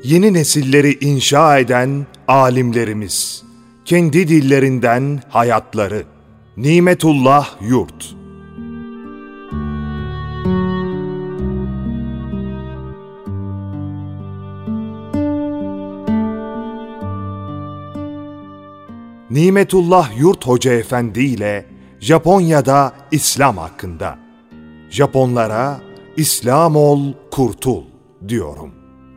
yeni nesilleri inşa eden alimlerimiz, kendi dillerinden hayatları. Nimetullah Yurt. Nimetullah Yurt Hoca Efendi ile Japonya'da İslam hakkında. Japonlara İslam ol, kurtul diyorum.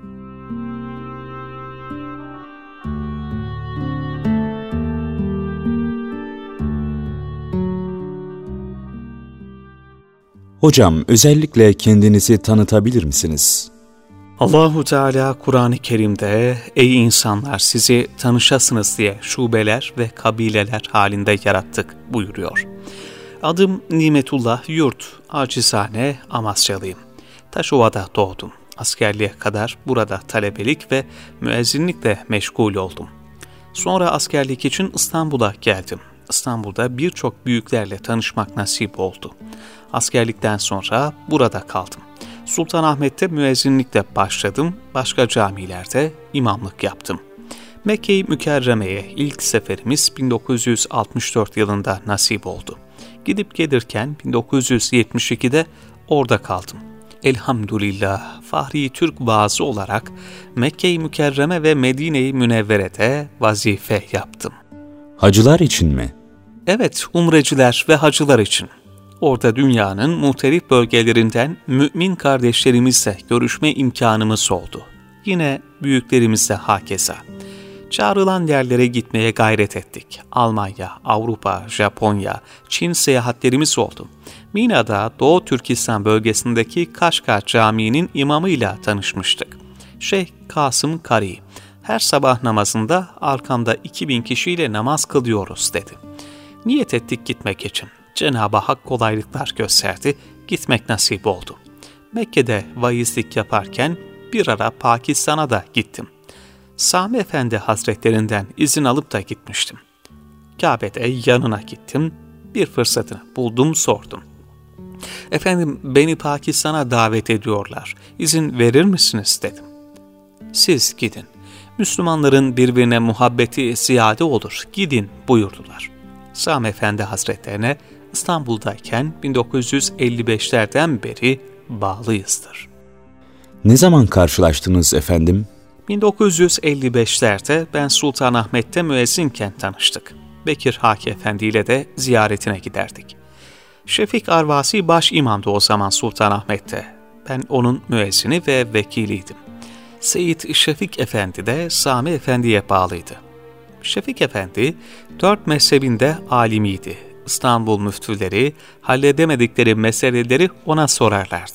Hocam, özellikle kendinizi tanıtabilir misiniz? Allahu Teala Kur'an-ı Kerim'de ey insanlar sizi tanışasınız diye şubeler ve kabileler halinde yarattık buyuruyor. Adım Nimetullah Yurt, acizane Amasyalıyım. Taşova'da doğdum. Askerliğe kadar burada talebelik ve müezzinlikle meşgul oldum. Sonra askerlik için İstanbul'a geldim. İstanbul'da birçok büyüklerle tanışmak nasip oldu. Askerlikten sonra burada kaldım. Sultanahmet'te müezzinlikle başladım, başka camilerde imamlık yaptım. Mekke-i Mükerreme'ye ilk seferimiz 1964 yılında nasip oldu. Gidip gelirken 1972'de orada kaldım. Elhamdülillah Fahri Türk vaazı olarak Mekke-i Mükerreme ve Medine-i Münevvere'de vazife yaptım. Hacılar için mi? Evet, umreciler ve hacılar için. Orada dünyanın muhtelif bölgelerinden mümin kardeşlerimizle görüşme imkanımız oldu. Yine büyüklerimizle hakeza. Çağrılan yerlere gitmeye gayret ettik. Almanya, Avrupa, Japonya, Çin seyahatlerimiz oldu. Mina'da Doğu Türkistan bölgesindeki Kaşgar Camii'nin imamıyla tanışmıştık. Şeyh Kasım Kari, her sabah namazında arkamda 2000 kişiyle namaz kılıyoruz dedi. Niyet ettik gitmek için. Cenab-ı Hak kolaylıklar gösterdi, gitmek nasip oldu. Mekke'de vaizlik yaparken bir ara Pakistan'a da gittim. Sami Efendi Hazretlerinden izin alıp da gitmiştim. Kabe'de yanına gittim, bir fırsatını buldum sordum. Efendim beni Pakistan'a davet ediyorlar, izin verir misiniz dedim. Siz gidin, Müslümanların birbirine muhabbeti ziyade olur, gidin buyurdular. Sami Efendi Hazretlerine İstanbul'dayken 1955'lerden beri bağlıyızdır. Ne zaman karşılaştınız efendim? 1955'lerde ben Sultanahmet'te müezzinken tanıştık. Bekir Haki Efendi ile de ziyaretine giderdik. Şefik Arvasi baş imamdı o zaman Sultanahmet'te. Ben onun müezzini ve vekiliydim. Seyyid Şefik Efendi de Sami Efendi'ye bağlıydı. Şefik Efendi 4 mezhebinde alimiydi. İstanbul müftüleri halledemedikleri meseleleri ona sorarlardı.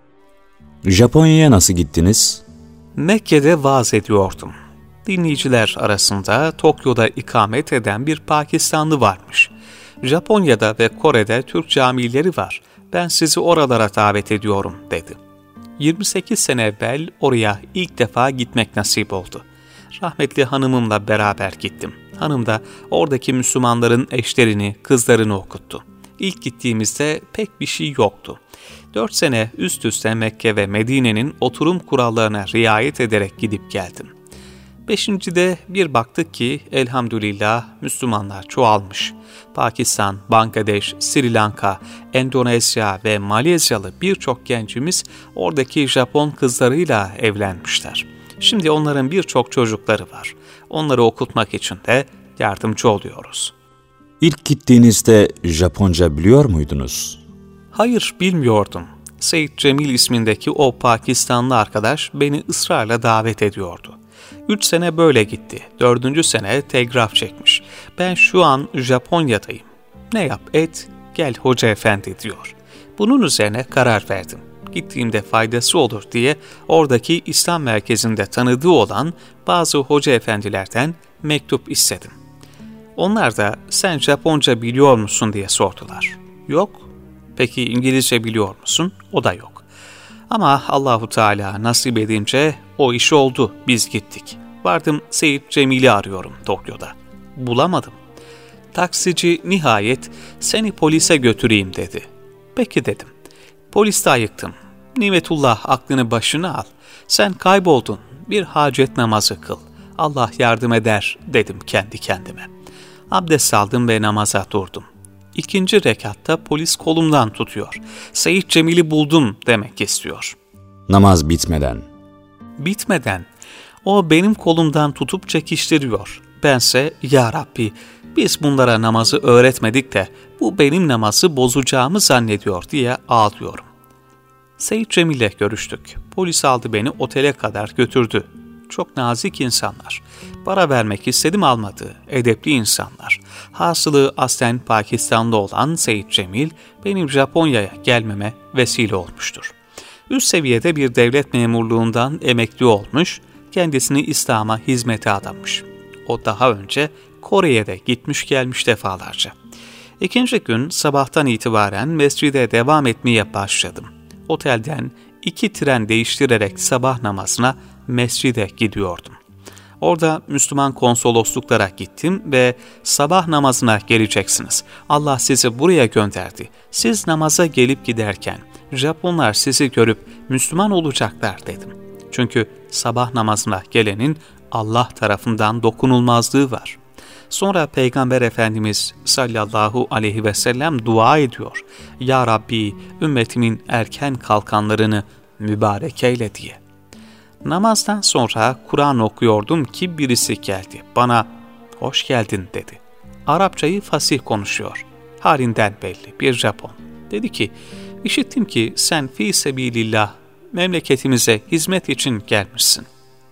Japonya'ya nasıl gittiniz? Mekke'de vaaz ediyordum. Dinleyiciler arasında Tokyo'da ikamet eden bir Pakistanlı varmış. Japonya'da ve Kore'de Türk camileri var. Ben sizi oralara davet ediyorum dedi. 28 sene evvel oraya ilk defa gitmek nasip oldu. Rahmetli hanımımla beraber gittim. Hanım da oradaki Müslümanların eşlerini, kızlarını okuttu. İlk gittiğimizde pek bir şey yoktu. 4 sene üst üste Mekke ve Medine'nin oturum kurallarına riayet ederek gidip geldim. 5.'de bir baktık ki elhamdülillah Müslümanlar çoğalmış. Pakistan, Bangladeş, Sri Lanka, Endonezya ve Malezyalı birçok gencimiz oradaki Japon kızlarıyla evlenmişler. Şimdi onların birçok çocukları var. Onları okutmak için de yardımcı oluyoruz. İlk gittiğinizde Japonca biliyor muydunuz? Hayır, bilmiyordum. Seyyid Cemil ismindeki o Pakistanlı arkadaş beni ısrarla davet ediyordu. 3 sene böyle gitti. 4. sene telgraf çekmiş. Ben şu an Japonya'dayım. Ne yap et, gel hoca efendi diyor. Bunun üzerine karar verdim. Gittiğimde faydası olur diye oradaki İslam merkezinde tanıdığı olan bazı hoca efendilerden mektup istedim. Onlar da sen Japonca biliyor musun diye sordular. Yok. Peki İngilizce biliyor musun? O da yok. Ama Allahu Teala nasip edince o iş oldu, biz gittik. Vardım Seyyid Cemil'i arıyorum Tokyo'da. Bulamadım. Taksici nihayet seni polise götüreyim dedi. Peki dedim. Poliste ayıktım. Nimetullah aklını başına al. Sen kayboldun. bir hacet namazı kıl. Allah yardım eder dedim kendi kendime. Abdest aldım ve namaza durdum. 2. rekatta polis kolumdan tutuyor. Seyit Cemil'i buldum demek istiyor. Namaz bitmeden. Bitmeden. O benim kolumdan tutup çekiştiriyor. Bense ya Rabbi biz bunlara namazı öğretmedik de bu benim namazı bozacağımı zannediyor diye ağlıyorum. Seyit Cemil'le görüştük. Polis aldı beni otele kadar götürdü. Çok nazik insanlar. Para vermek istedim almadı. Edepli insanlar. Hasılı aslen Pakistan'da olan Seyit Cemil benim Japonya'ya gelmeme vesile olmuştur. Üst seviyede bir devlet memurluğundan emekli olmuş, kendisini İslam'a hizmete adamış. O daha önce Kore'ye de gitmiş gelmiş defalarca. 2. gün sabahtan itibaren mescide devam etmeye başladım. Otelden 2 tren değiştirerek sabah namazına mescide gidiyordum. Orada Müslüman konsolosluklara gittim ve sabah namazına geleceksiniz. Allah sizi buraya gönderdi. Siz namaza gelip giderken Japonlar sizi görüp Müslüman olacaklar dedim. Çünkü sabah namazına gelenin Allah tarafından dokunulmazlığı var. Sonra Peygamber Efendimiz sallallahu aleyhi ve sellem dua ediyor. Ya Rabbi ümmetimin erken kalkanlarını mübarek eyle diye. Namazdan sonra Kur'an okuyordum ki birisi geldi. Bana hoş geldin dedi. Arapçayı fasih konuşuyor. Halinden belli bir Japon. Dedi ki işittim ki sen fi sebilillah memleketimize hizmet için gelmişsin.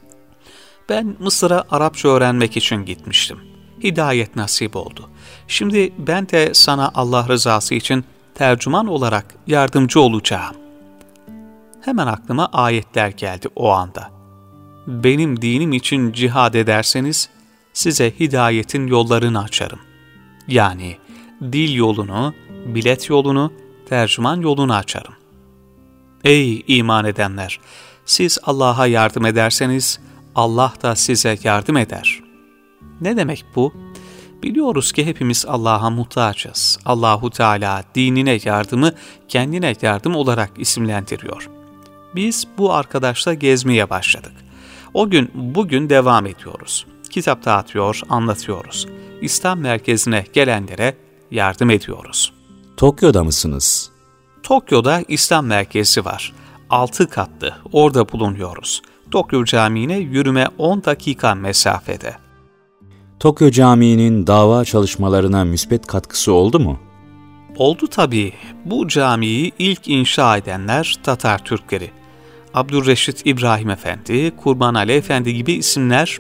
Ben Mısır'a Arapça öğrenmek için gitmiştim. Hidayet nasip oldu. Şimdi ben de sana Allah rızası için tercüman olarak yardımcı olacağım. Hemen aklıma ayetler geldi o anda. Benim dinim için cihad ederseniz size hidayetin yollarını açarım. Yani dil yolunu, bilet yolunu, tercüman yolunu açarım. Ey iman edenler! Siz Allah'a yardım ederseniz Allah da size yardım eder. Ne demek bu? Biliyoruz ki hepimiz Allah'a muhtaçız. Allahu Teala dinine yardımı kendine yardım olarak isimlendiriyor. Biz bu arkadaşla gezmeye başladık. O gün bugün devam ediyoruz. Kitap dağıtıyor, anlatıyoruz. İslam merkezine gelenlere yardım ediyoruz. Tokyo'da mısınız? Tokyo'da İslam merkezi var. 6 katlı, orada bulunuyoruz. Tokyo Camii'ne yürüme 10 dakika mesafede. Tokyo Camii'nin dava çalışmalarına müspet katkısı oldu mu? Oldu tabii. Bu camiyi ilk inşa edenler Tatar Türkleri. Abdülreşit İbrahim Efendi, Kurban Ali Efendi gibi isimler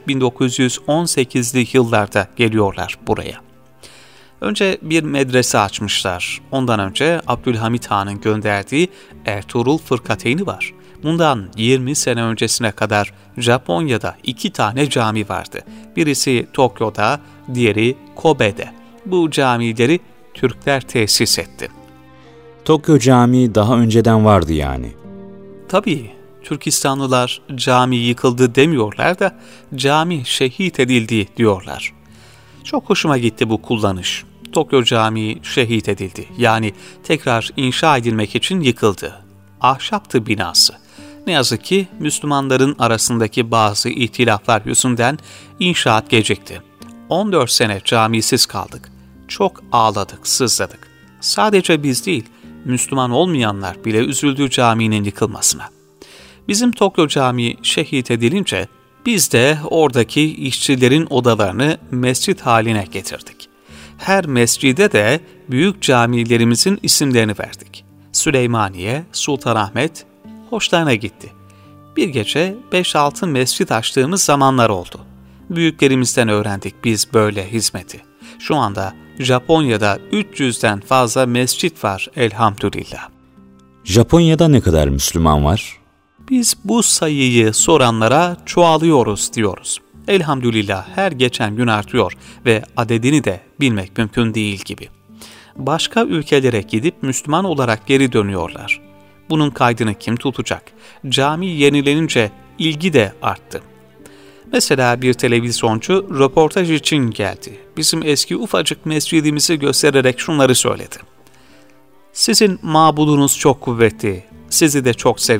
1918'li yıllarda geliyorlar buraya. Önce bir medrese açmışlar. Ondan önce Abdülhamit Han'ın gönderdiği Ertuğrul Fırkateyni var. Bundan 20 sene öncesine kadar Japonya'da 2 tane cami vardı. Birisi Tokyo'da, diğeri Kobe'de. Bu camileri Türkler tesis etti. Tokyo Camii daha önceden vardı yani. Tabii, Türkistanlılar cami yıkıldı demiyorlar da cami şehit edildi diyorlar. Çok hoşuma gitti bu kullanış. Tokyo Camii şehit edildi. Yani tekrar inşa edilmek için yıkıldı. Ahşaptı binası. Ne yazık ki Müslümanların arasındaki bazı ihtilaflar yüzünden inşaat gecikti. 14 sene camisiz kaldık. Çok ağladık, sızladık. Sadece biz değil, Müslüman olmayanlar bile üzüldü caminin yıkılmasına. Bizim Tokyo Camii şehit edilince biz de oradaki işçilerin odalarını mescit haline getirdik. Her mescide de büyük camilerimizin isimlerini verdik. Süleymaniye, Sultanahmet, hoşlarına gitti. Bir gece 5-6 mescit açtığımız zamanlar oldu. Büyüklerimizden öğrendik biz böyle hizmeti. Şu anda Japonya'da 300'den fazla mescit var elhamdülillah. Japonya'da ne kadar Müslüman var? Biz bu sayıyı soranlara çoğalıyoruz diyoruz. Elhamdülillah her geçen gün artıyor ve adedini de bilmek mümkün değil gibi. Başka ülkelere gidip Müslüman olarak geri dönüyorlar. Bunun kaydını kim tutacak? Cami yenilenince ilgi de arttı. Mesela bir televizyoncu röportaj için geldi. Bizim eski ufacık mescidimizi göstererek şunları söyledi. Sizin mabudunuz çok kuvvetli, sizi de çok seviyor.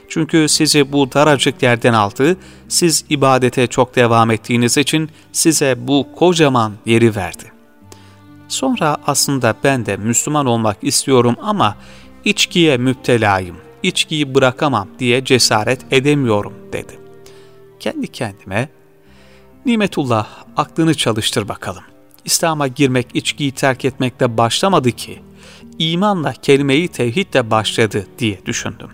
Çünkü sizi bu daracık yerden aldı, siz ibadete çok devam ettiğiniz için size bu kocaman yeri verdi. Sonra aslında ben de Müslüman olmak istiyorum ama içkiye müptelayım, içkiyi bırakamam diye cesaret edemiyorum dedi. Kendi kendime, Nimetullah aklını çalıştır bakalım. İslam'a girmek içkiyi terk etmekle başlamadı ki, imanla kelime-i tevhidle başladı diye düşündüm.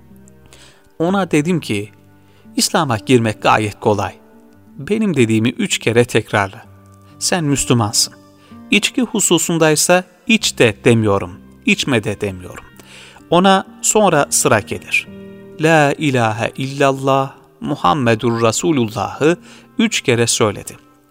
Ona dedim ki, İslam'a girmek gayet kolay. Benim dediğimi 3 kere tekrarla. Sen Müslümansın. İçki hususundaysa iç de demiyorum, içme de demiyorum. Ona sonra sıra gelir. La ilahe illallah Muhammedur Resulullah'ı 3 kere söyledi.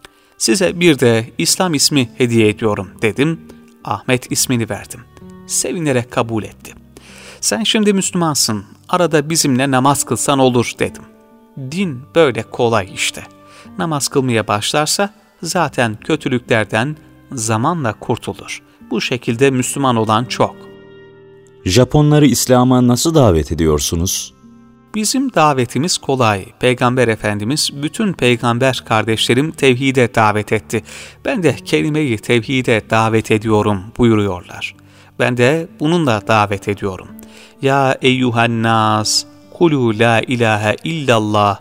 Size bir de İslam ismi hediye ediyorum dedim. Ahmet ismini verdim. Sevinerek kabul etti. Sen şimdi Müslümansın, arada bizimle namaz kılsan olur dedim. Din böyle kolay işte. Namaz kılmaya başlarsa zaten kötülüklerden zamanla kurtulur. Bu şekilde Müslüman olan çok. Japonları İslam'a nasıl davet ediyorsunuz? Bizim davetimiz kolay. Peygamber Efendimiz bütün peygamber kardeşlerim tevhide davet etti. Ben de kelime-i tevhide davet ediyorum buyuruyorlar. Ben de bununla davet ediyorum. Ya eyyuhannas kulu la ilahe illallah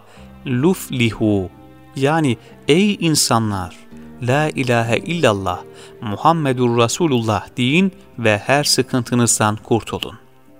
luflihu. Yani ey insanlar, la ilahe illallah Muhammedur Resulullah deyin ve her sıkıntınızdan kurtulun.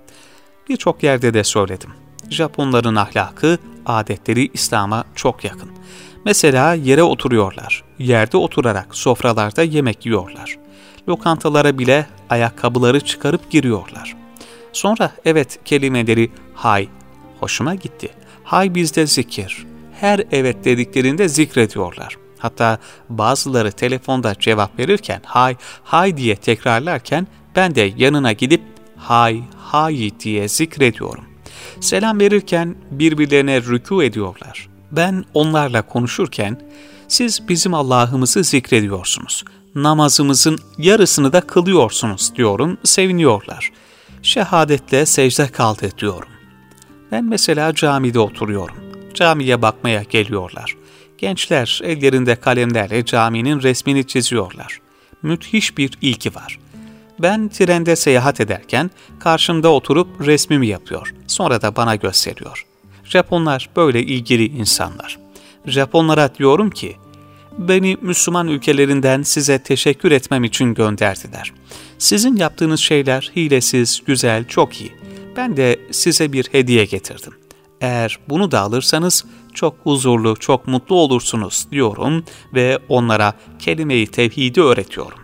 Birçok yerde de söyledim. Japonların ahlakı, adetleri İslam'a çok yakın. Mesela yere oturuyorlar. Yerde oturarak sofralarda yemek yiyorlar. Lokantalara bile ayakkabıları çıkarıp giriyorlar. Sonra evet kelimeleri hay, hoşuma gitti. Hay bizde zikir. Her evet dediklerinde zikrediyorlar. Hatta bazıları telefonda cevap verirken hay, hay diye tekrarlarken ben de yanına gidip hay, hay diye zikrediyorum. Selam verirken birbirlerine rükû ediyorlar. Ben onlarla konuşurken siz bizim Allah'ımızı zikrediyorsunuz. Namazımızın yarısını da kılıyorsunuz diyorum, seviniyorlar. Şehadetle secde kaldı diyorum. Ben mesela camide oturuyorum. Camiye bakmaya geliyorlar. Gençler ellerinde kalemlerle caminin resmini çiziyorlar. Müthiş bir ilgi var. Ben trende seyahat ederken karşımda oturup resmimi yapıyor. Sonra da bana gösteriyor. Japonlar böyle ilgili insanlar. Japonlara diyorum ki, beni Müslüman ülkelerinden size teşekkür etmem için gönderdiler. Sizin yaptığınız şeyler hilesiz, güzel, çok iyi. Ben de size bir hediye getirdim. Eğer bunu da alırsanız çok huzurlu, çok mutlu olursunuz diyorum ve onlara kelime-i tevhidi öğretiyorum.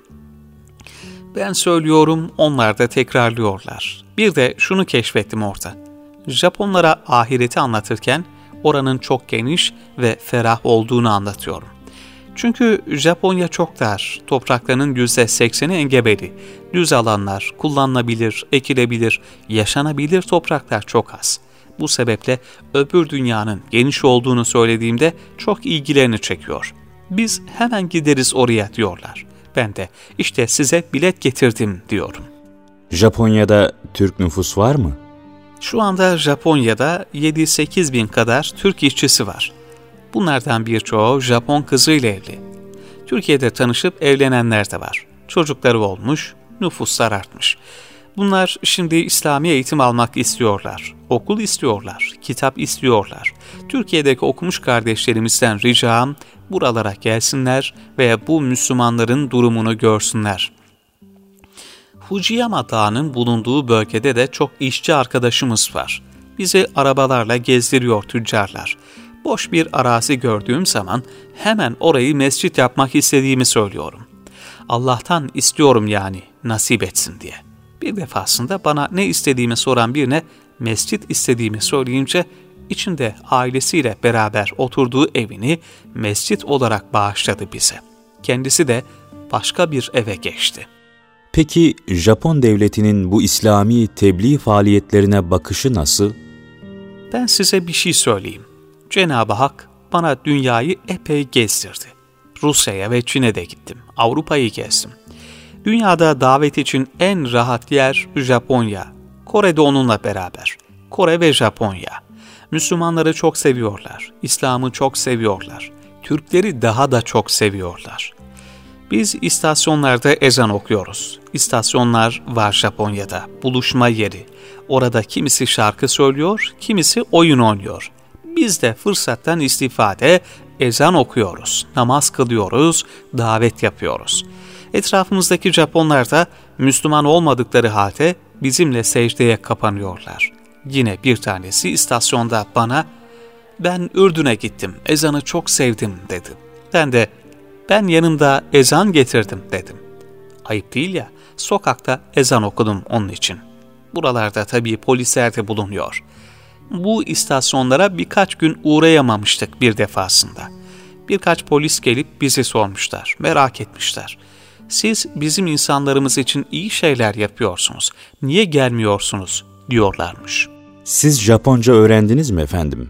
Ben söylüyorum, onlar da tekrarlıyorlar. Bir de şunu keşfettim orada. Japonlara ahireti anlatırken oranın çok geniş ve ferah olduğunu anlatıyorum. Çünkü Japonya çok dar, topraklarının %80'i engebeli. Düz alanlar, kullanılabilir, ekilebilir, yaşanabilir topraklar çok az. Bu sebeple öbür dünyanın geniş olduğunu söylediğimde çok ilgilerini çekiyor. Biz hemen gideriz oraya diyorlar. Ben de işte size bilet getirdim diyorum. Japonya'da Türk nüfus var mı? Şu anda Japonya'da 7-8 bin kadar Türk işçisi var. Bunlardan birçoğu Japon kızıyla evli. Türkiye'de tanışıp evlenenler de var. Çocukları olmuş, nüfuslar artmış. Bunlar şimdi İslami eğitim almak istiyorlar. Okul istiyorlar, kitap istiyorlar. Türkiye'deki okumuş kardeşlerimizden ricam buralara gelsinler ve bu Müslümanların durumunu görsünler. Fujiyama Dağı'nın bulunduğu bölgede de çok işçi arkadaşımız var. Bizi arabalarla gezdiriyor tüccarlar. Boş bir arazi gördüğüm zaman hemen orayı mescit yapmak istediğimi söylüyorum. Allah'tan istiyorum yani nasip etsin diye. Bir defasında bana ne istediğimi soran birine mescit istediğimi söyleyince içinde ailesiyle beraber oturduğu evini mescit olarak bağışladı bize. Kendisi de başka bir eve geçti. Peki Japon devletinin bu İslami tebliğ faaliyetlerine bakışı nasıl? Ben size bir şey söyleyeyim. Cenab-ı Hak bana dünyayı epey gezdirdi. Rusya'ya ve Çin'e de gittim. Avrupa'yı gezdim. Dünyada davet için en rahat yer Japonya. Kore'de onunla beraber. Kore ve Japonya. Müslümanları çok seviyorlar, İslam'ı çok seviyorlar, Türkleri daha da çok seviyorlar. Biz istasyonlarda ezan okuyoruz. İstasyonlar var Japonya'da, buluşma yeri. Orada kimisi şarkı söylüyor, kimisi oyun oynuyor. Biz de fırsattan istifade ezan okuyoruz, namaz kılıyoruz, davet yapıyoruz. Etrafımızdaki Japonlar da Müslüman olmadıkları halde bizimle secdeye kapanıyorlar. Yine bir tanesi istasyonda bana, "Ben Ürdün'e gittim, ezanı çok sevdim," dedi. Ben yanımda ezan getirdim dedim. Ayıp değil ya, sokakta ezan okudum onun için. Buralarda tabii polisler de bulunuyor. Bu istasyonlara birkaç gün uğrayamamıştık bir defasında. Birkaç polis gelip bizi sormuşlar, merak etmişler. "Siz bizim insanlarımız için iyi şeyler yapıyorsunuz, niye gelmiyorsunuz?" diyorlarmış. Siz Japonca öğrendiniz mi efendim?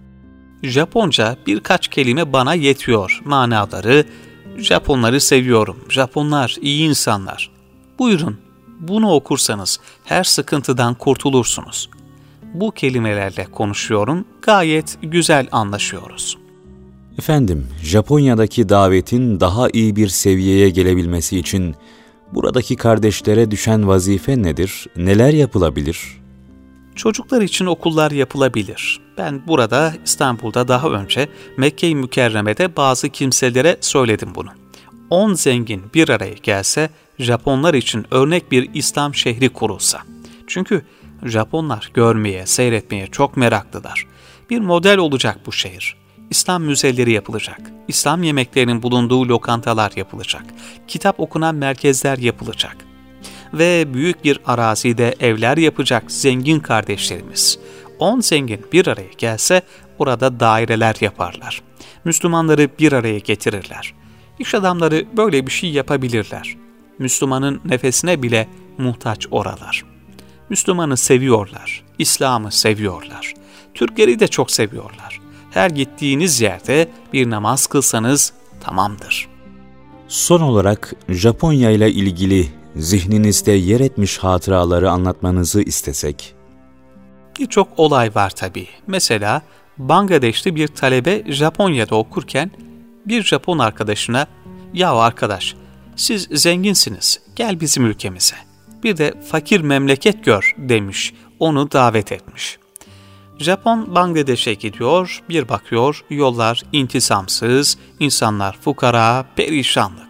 Japonca birkaç kelime bana yetiyor. Manaları, Japonları seviyorum, Japonlar iyi insanlar. Buyurun, bunu okursanız her sıkıntıdan kurtulursunuz. Bu kelimelerle konuşuyorum, gayet güzel anlaşıyoruz. Efendim, Japonya'daki davetin daha iyi bir seviyeye gelebilmesi için buradaki kardeşlere düşen vazife nedir? Neler yapılabilir? Çocuklar için okullar yapılabilir. Ben burada İstanbul'da daha önce Mekke-i Mükerreme'de bazı kimselere söyledim bunu. 10 zengin bir araya gelse, Japonlar için örnek bir İslam şehri kurulsa. Çünkü Japonlar görmeye, seyretmeye çok meraklılar. Bir model olacak bu şehir. İslam müzeleri yapılacak. İslam yemeklerinin bulunduğu lokantalar yapılacak. Kitap okunan merkezler yapılacak. Ve büyük bir arazide evler yapacak zengin kardeşlerimiz. 10 zengin bir araya gelse orada daireler yaparlar. Müslümanları bir araya getirirler. İş adamları böyle bir şey yapabilirler. Müslümanın nefesine bile muhtaç oralar. Müslümanı seviyorlar, İslam'ı seviyorlar. Türkleri de çok seviyorlar. Her gittiğiniz yerde bir namaz kılsanız tamamdır. Son olarak Japonya ile ilgili zihninizde yer etmiş hatıraları anlatmanızı istesek. Birçok olay var tabii. Mesela Bangladeşli bir talebe Japonya'da okurken bir Japon arkadaşına, "Ya arkadaş, siz zenginsiniz, gel bizim ülkemize. Bir de fakir memleket gör," demiş, onu davet etmiş. Japon Bangladeş'e gidiyor, bir bakıyor yollar intizamsız, insanlar fukara, perişanlık.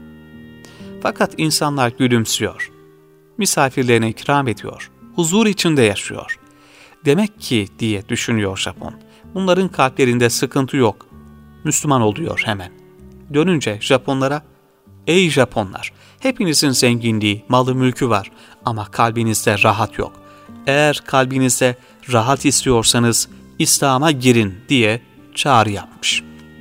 Fakat insanlar gülümsüyor, misafirlerine ikram ediyor, huzur içinde yaşıyor. Demek ki diye düşünüyor Japon, bunların kalplerinde sıkıntı yok. Müslüman oluyor hemen. Dönünce Japonlara, "Ey Japonlar, hepinizin zenginliği, malı mülkü var ama kalbinizde rahat yok. Eğer kalbinizde rahat istiyorsanız İslam'a girin," diye çağrı yapmış.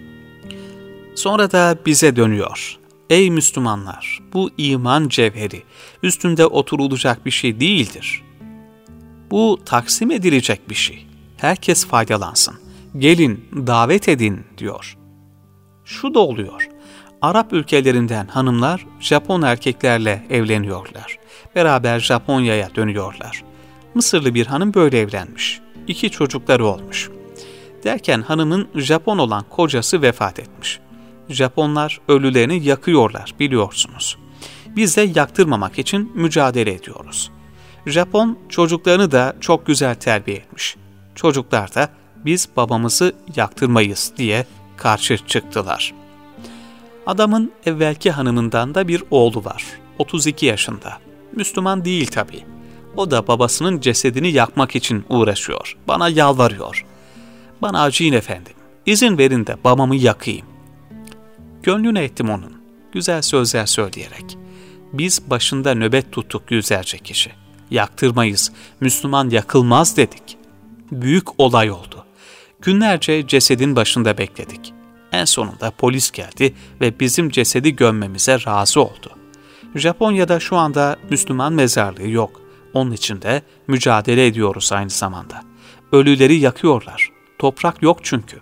Sonra da bize dönüyor. "Ey Müslümanlar, bu iman cevheri üstünde oturulacak bir şey değildir. Bu taksim edilecek bir şey. Herkes faydalansın. Gelin, davet edin," diyor. Şu da oluyor. Arap ülkelerinden hanımlar Japon erkeklerle evleniyorlar. Beraber Japonya'ya dönüyorlar. Mısırlı bir hanım böyle evlenmiş. 2 çocukları olmuş. Derken hanımın Japon olan kocası vefat etmiş. Japonlar ölülerini yakıyorlar biliyorsunuz. Biz de yaktırmamak için mücadele ediyoruz. Japon çocuklarını da çok güzel terbiye etmiş. Çocuklar da biz babamızı yaktırmayız diye karşı çıktılar. Adamın evvelki hanımından da bir oğlu var. 32 yaşında. Müslüman değil tabii. O da babasının cesedini yakmak için uğraşıyor. Bana yalvarıyor. "Bana acıyın efendim. İzin verin de babamı yakayım." Gönlüne ettim onun. Güzel sözler söyleyerek. Biz başında nöbet tuttuk yüzlerce kişi. "Yaktırmayız, Müslüman yakılmaz," dedik. Büyük olay oldu. Günlerce cesedin başında bekledik. En sonunda polis geldi ve bizim cesedi gömmemize razı oldu. Japonya'da şu anda Müslüman mezarlığı yok. Onun için de mücadele ediyoruz aynı zamanda. Ölüleri yakıyorlar. Toprak yok çünkü.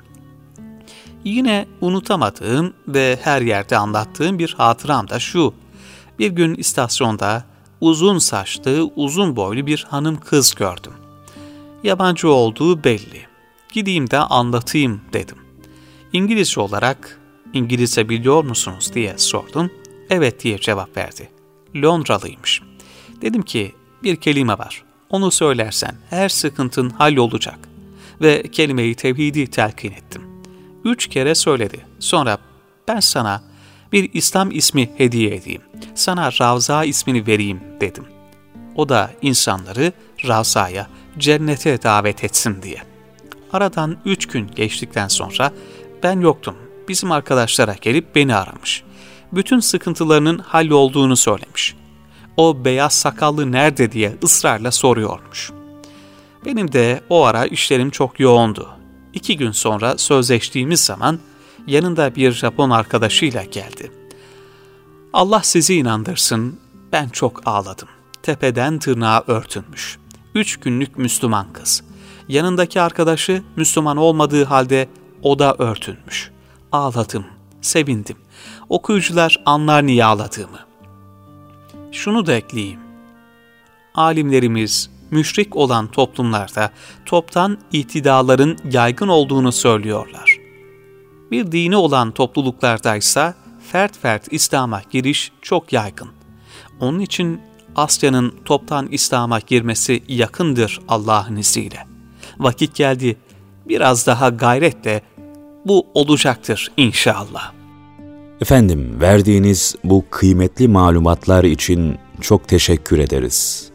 Yine unutamadığım ve her yerde anlattığım bir hatıram da şu. Bir gün istasyonda uzun saçlı, uzun boylu bir hanım kız gördüm. Yabancı olduğu belli. Gideyim de anlatayım dedim. İngilizce olarak İngilizce biliyor musunuz diye sordum. Evet diye cevap verdi. Londralıymış. Dedim ki bir kelime var. Onu söylersen her sıkıntın hallolacak. Ve kelime-i tevhidi telkin ettim. 3 kere söyledi. Sonra ben sana bir İslam ismi hediye edeyim. Sana Ravza ismini vereyim dedim. O da insanları Ravza'ya, cennete davet etsin diye. Aradan 3 gün geçtikten sonra ben yoktum. Bizim arkadaşlara gelip beni aramış. Bütün sıkıntılarının hallolduğunu söylemiş. O beyaz sakallı nerede diye ısrarla soruyormuş. Benim de o ara işlerim çok yoğundu. 2 gün sonra sözleştiğimiz zaman yanında bir Japon arkadaşıyla geldi. Allah sizi inandırsın, ben çok ağladım. Tepeden tırnağa örtünmüş. 3 günlük Müslüman kız. Yanındaki arkadaşı Müslüman olmadığı halde o da örtünmüş. Ağladım, sevindim. Okuyucular anlar niye ağladığımı. Şunu da ekleyeyim. Alimlerimiz müşrik olan toplumlarda toptan itidaların yaygın olduğunu söylüyorlar. Bir dini olan topluluklardaysa fert fert İslam'a giriş çok yaygın. Onun için Asya'nın toptan İslam'a girmesi yakındır Allah'ın izniyle. Vakit geldi, biraz daha gayretle bu olacaktır inşallah. Efendim, verdiğiniz bu kıymetli malumatlar için çok teşekkür ederiz.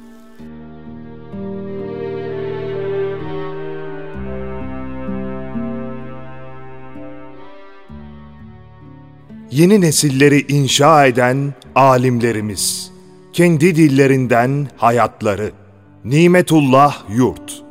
Yeni nesilleri inşa eden alimlerimiz, kendi dillerinden hayatları. Nimetullah Yurt.